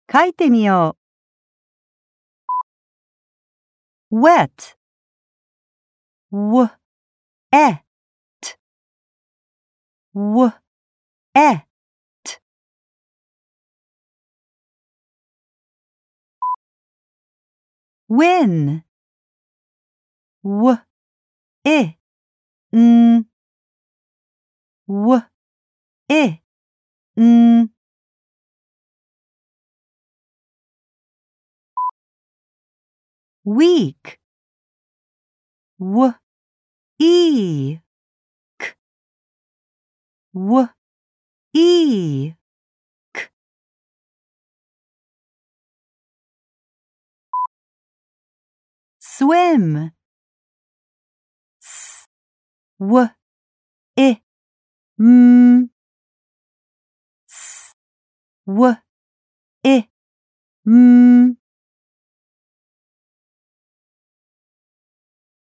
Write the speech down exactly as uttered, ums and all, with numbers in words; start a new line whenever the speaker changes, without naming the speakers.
書いてみよう。wet, w, e, t, w, e, t. win, w, e, n, w, e, n. week, w, e, k, w, e, k. swim, s, w, e, m, s, w, e, m.